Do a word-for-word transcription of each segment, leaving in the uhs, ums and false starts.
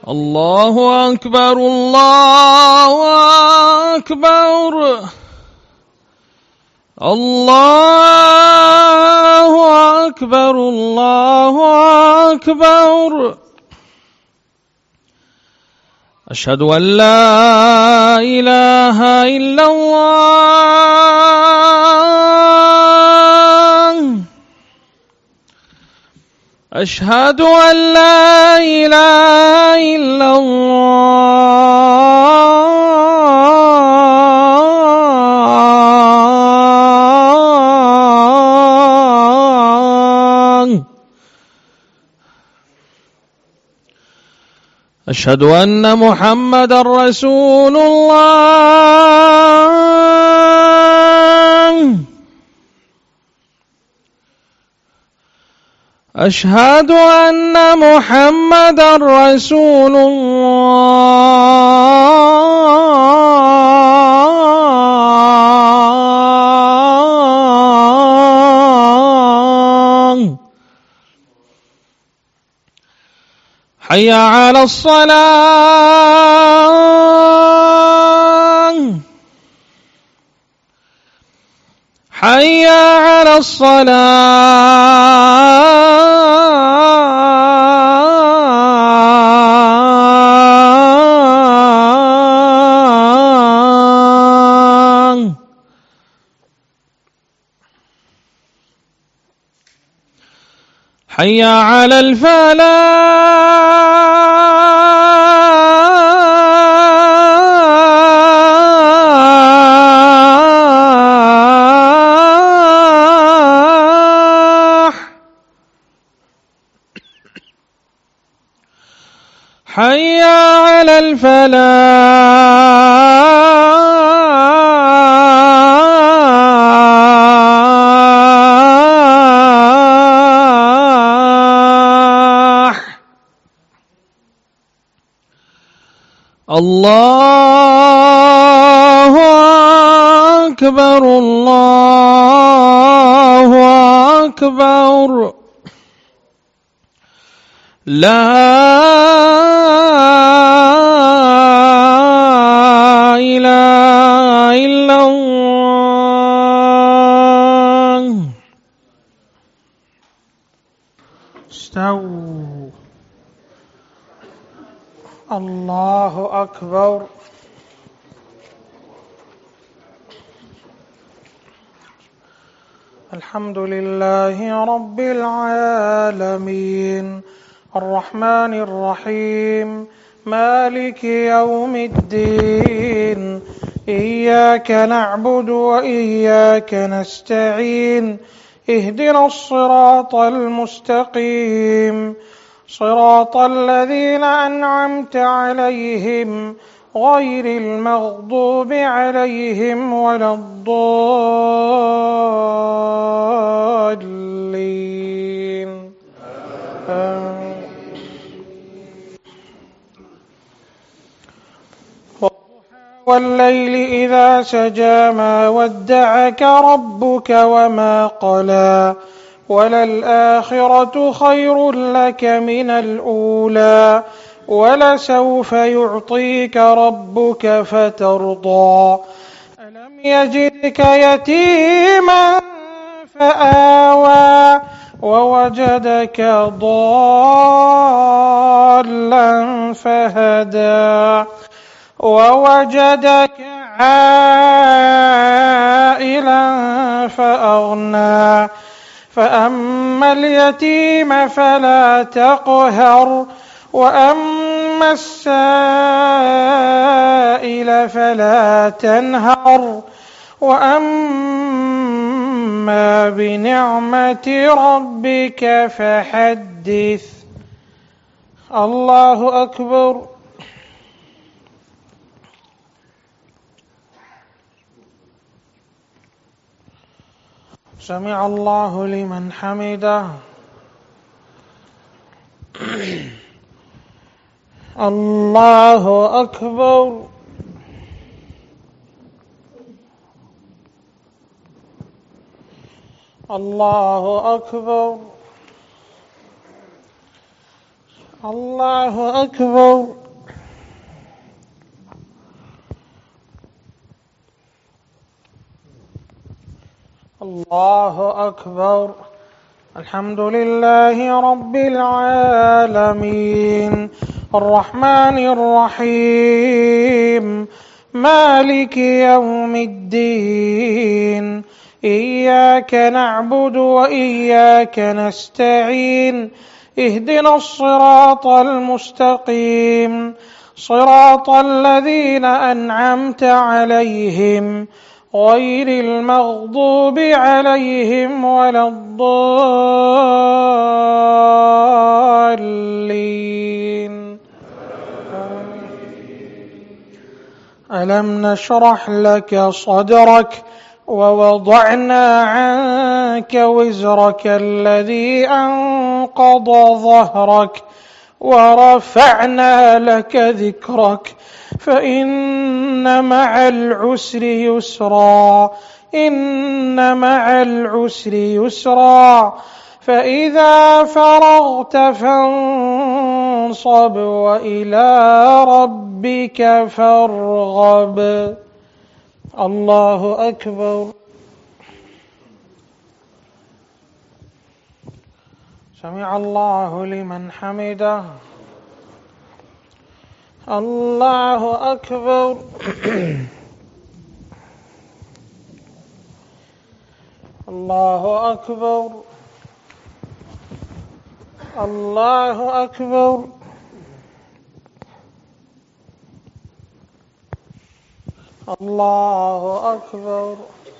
الله أكبر الله أكبر الله أكبر الله أكبر. أشهد أن لا إله إلا الله. أشهد أن لا إله إلا الله. أشهد أن محمدا رسول الله. أشهد أن محمدا رسول الله. حي على الصلاة. حي على الصلاة. حي على الفلاح. حي على الفلاح. الله أكبر الله أكبر. لا إله إلا الله. استووا. الله أكبر. الحمد لله رب العالمين الرحمن الرحيم مالك يوم الدين. إياك نعبد وإياك نستعين. اهدنا الصراط المستقيم صراط الذين أنعمت عليهم غير المغضوب عليهم ولا الضالين. والليل إذا سجى ما ودعك ربك وما قلى وللآخرة خير لك من الأولى ولسوف يعطيك ربك فترضى. ألم يجدك يتيما فآوى ووجدك ضالا فهدى ووجدك عائلا فأغنى. فأما اليتيم فلا تقهر وأما السائل فلا تنهر وأما بنعمة ربك فحدث. الله أكبر. سمع الله لمن حمده. الله أكبر. الله أكبر. الله أكبر. الله أكبر. الحمد لله رب العالمين الرحمن الرحيم مالك يوم الدين إياك نعبد وإياك نستعين اهدنا الصراط المستقيم صراط الذين أنعمت عليهم غير المغضوب عليهم ولا الضالين. ألم نشرح لك صدرك ووضعنا عنك وزرك الذي أنقض ظهرك ورفعنا لك ذكرك فإن مع العسر يسرا إن مع العسر يسرا فإذا فرغت فانصب وإلى ربك فارغب. الله أكبر. سمع الله لمن حمده. الله أكبر. الله أكبر. الله أكبر. الله أكبر.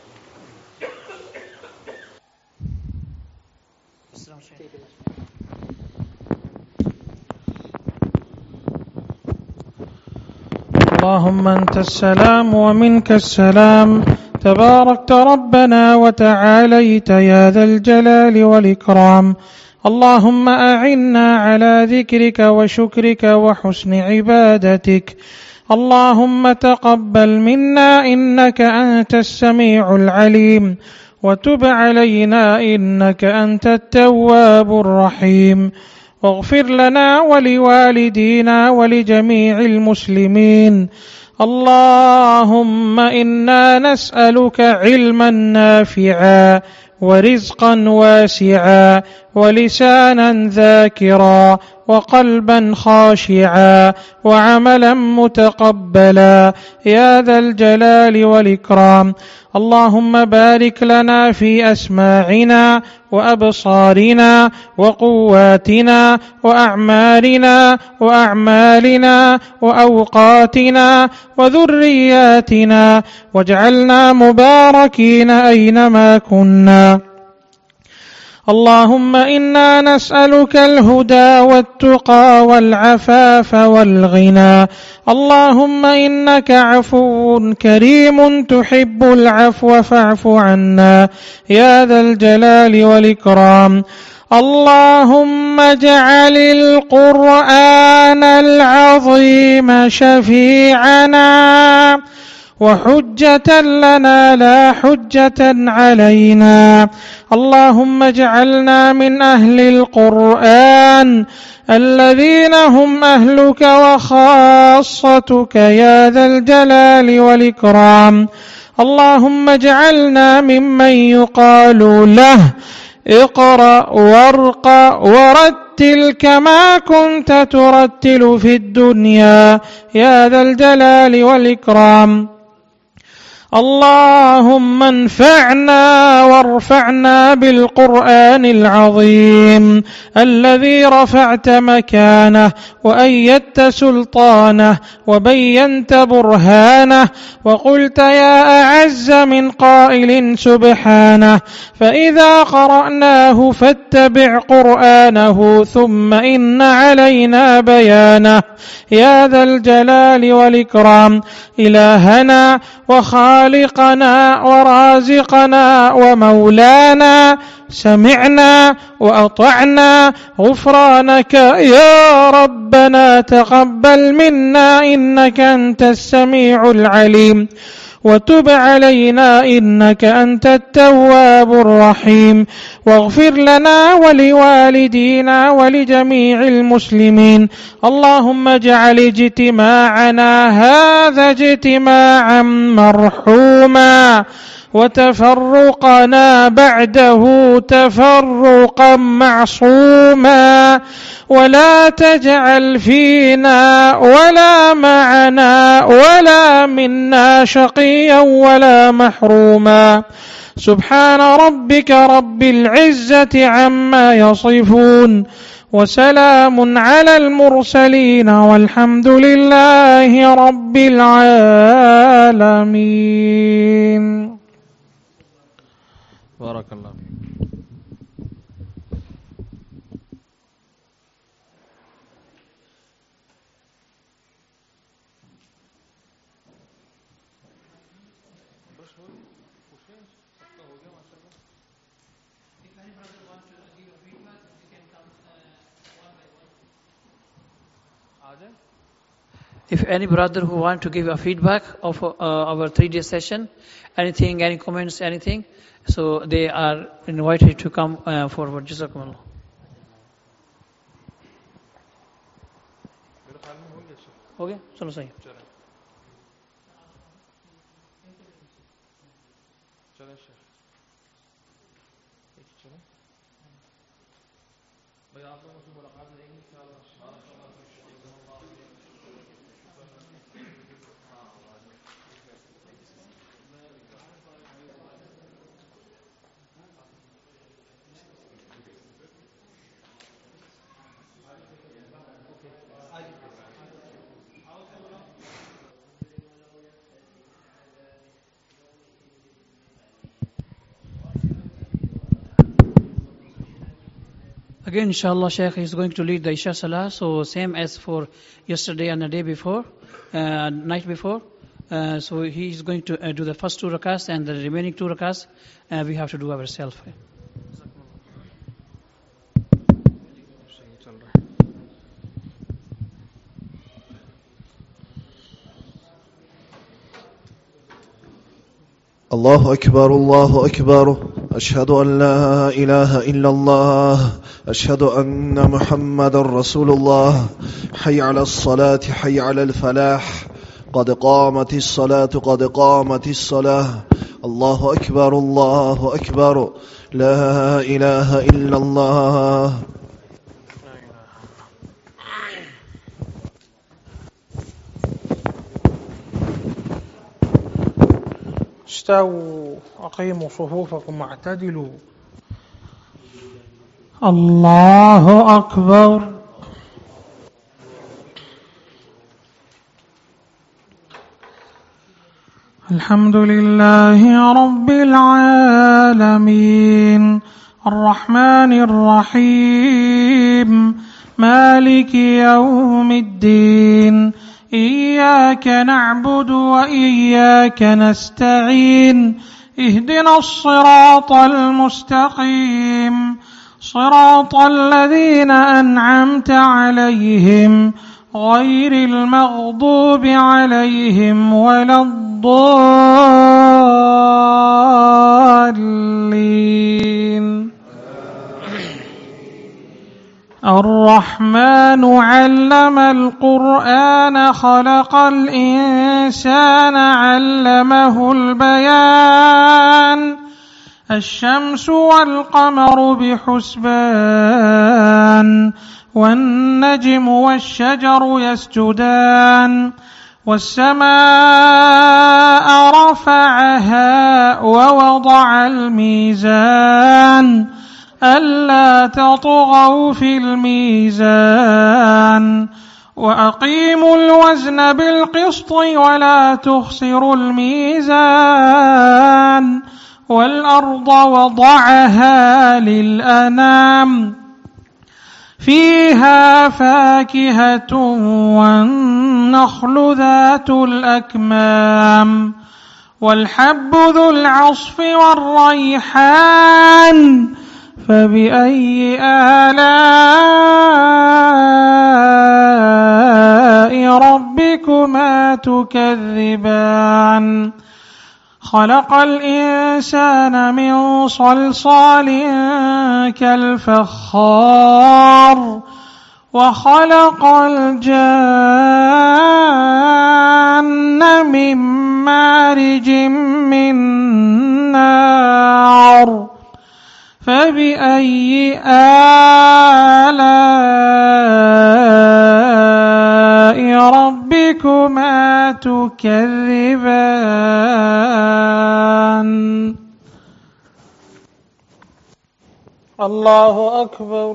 اللهم أنت السلام ومنك السلام تباركت ربنا وتعاليت يا ذا الجلال والإكرام. اللهم أعنا على ذكرك وشكرك وحسن عبادتك. اللهم تقبل منا إنك أنت السميع العليم وتب علينا إنك أنت التواب الرحيم. واغفر لنا ولوالدينا ولجميع المسلمين. اللهم إنا نسألك علما نافعا ورزقا واسعا ولسانا ذاكرا وقلبا خاشعا وعملا متقبلا يا ذا الجلال والإكرام. اللهم بارك لنا في أسماعنا وأبصارنا وقواتنا وأعمارنا وأعمالنا وأوقاتنا وذرياتنا واجعلنا مباركين أينما كنا. اللهم إنا نسألك الهدى والتقى والعفاف والغنى. اللهم إنك عفو كريم تحب العفو فاعف عنا يا ذا الجلال والإكرام. اللهم اجعل القرآن العظيم شفيعنا وحجة لنا لا حجة علينا. اللهم اجعلنا من أهل القرآن الذين هم أهلك وخاصتك يا ذا الجلال والإكرام. اللهم اجعلنا ممن يقال له اقرأ وارقى ورتل كما كنت ترتل في الدنيا يا ذا الجلال والإكرام. اللهم انفعنا وارفعنا بالقرآن العظيم الذي رفعت مكانه وأيدت سلطانه وبينت برهانه وقلت يا أعز من قائل سبحانه فإذا قرأناه فاتبع قرآنه ثم إن علينا بيانه يا ذا الجلال والإكرام. إلهنا وخالقنا ورازقنا ومولانا سمعنا وأطعنا غفرانك يا ربنا تقبل منا إنك أنت السميع العليم وتب علينا إنك أنت التواب الرحيم. واغفر لنا ولوالدينا ولجميع المسلمين. اللهم اجعل اجتماعنا هذا اجتماعا مرحوما وتفرقنا بعده تفرقا معصوما، ولا تجعل فينا ولا معنا ولا منا شقيا ولا محروما. سبحان ربك رب العزة عما يصفون، وسلام على المرسلين، والحمد لله رب العالمين. بارك الله فيك. If any brother who want to give a feedback of uh, our three-day session, anything, any comments, anything, so they are invited to come uh, forward. Jazakumullah. Okay, chalo sahi. Again, inshallah, Shaykh is going to lead the Isha Salah, so same as for yesterday and the day before, uh, night before. Uh, so he is going to uh, do the first two rakats, and the remaining two rakats uh, we have to do ourselves. الله أكبر الله أكبر أشهد أن لا إله إلا الله أشهد أن محمد رسول الله حي على الصلاة حي على الفلاح قد قامت الصلاة قد قامت الصلاة الله أكبر الله أكبر لا إله إلا الله. استووا أقيموا صفوفكم واعتدلوا. الله أكبر. الحمد لله رب العالمين الرحمن الرحيم مالك يوم الدين إياك نعبد وإياك نستعين اهدنا الصراط المستقيم صراط الذين أنعمت عليهم غير المغضوب عليهم ولا الضالين. الرحمن علم القرآن خلق الإنسان علمه البيان الشمس والقمر بحسبان والنجم والشجر يسجدان والسماء رفعها ووضع الميزان ألا تطغوا في الميزان وأقيموا الوزن بالقسط ولا تخسروا الميزان والأرض وضعها للأنام فيها فاكهة والنخل ذات الأكمام والحب ذو العصف والريحان فبأي آلاء ربكما تكذبان. خلق الإنسان الإنسان من صلصال كالفخار وخلق الجان من مارج من نار فبأي آلاء ربكما تكذبان الله أكبر.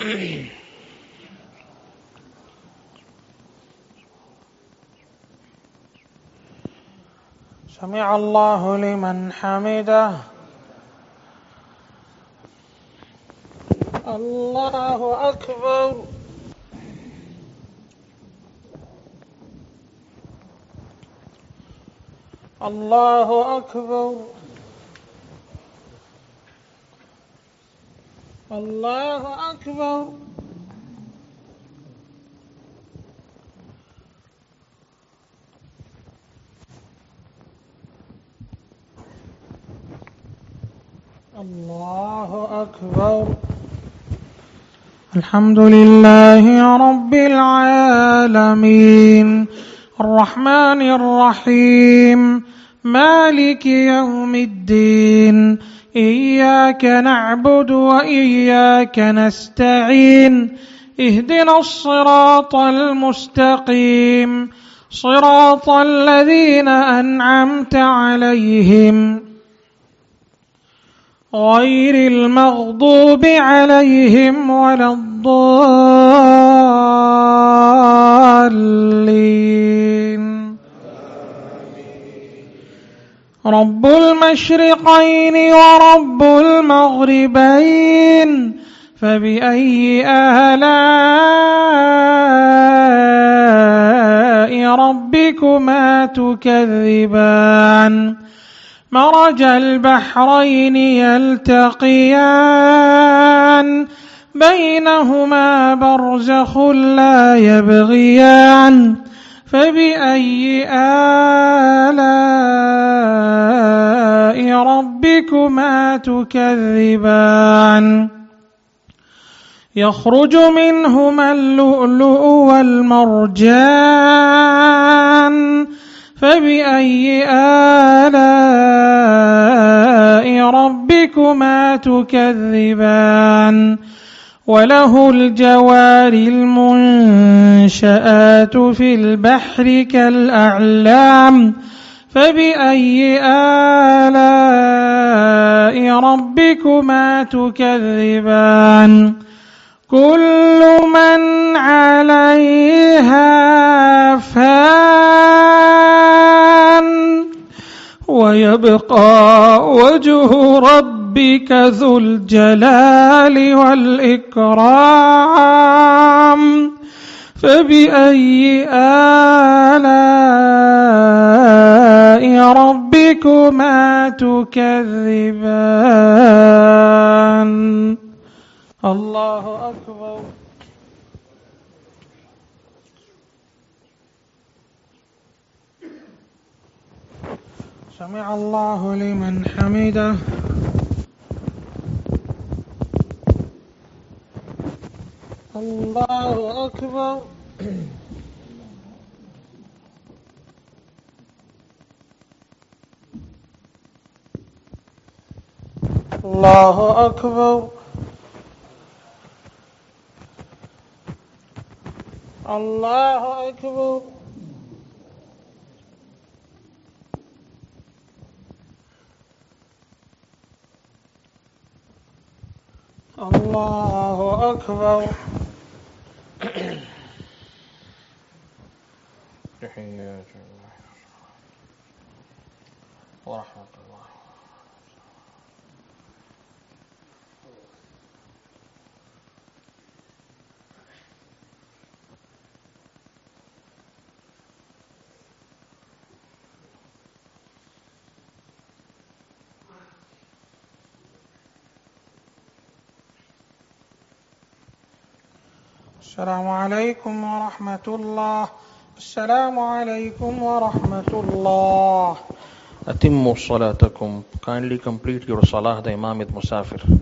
سمع الله لمن حمده. الله أكبر. الله أكبر. الله أكبر. الله أكبر. الحمد لله رب العالمين الرحمن الرحيم مالك يوم الدين إياك نعبد وإياك نستعين اهدنا الصراط المستقيم صراط الذين أنعمت عليهم غير المغضوب عليهم ولا الضالين. رب المشرقين ورب المغربين فبأي آلاء ربكما تكذبان مرج البحرين يلتقيان بينهما برزخ لا يبغيان فبأي آلاء ربكما تكذبان يخرج منهما اللؤلؤ والمرجان فبأي آلاء ربكما تكذبان وله الجوار المنشآت في البحر كالأعلام فبأي آلاء ربكما تكذبان كل من عليها فان ويبقى وجه ربك ذو الجلال والإكرام فبأي آلاء ربكما تكذبان. الله أكبر. سمع الله لمن حمده. الله أكبر. الله أكبر. الله أكبر. الله أكبر. ورحمة الله. السلام عليكم ورحمة الله. السلام عليكم ورحمة الله. Atimmu salatakum. Kindly complete your salah. The Imam is musafir.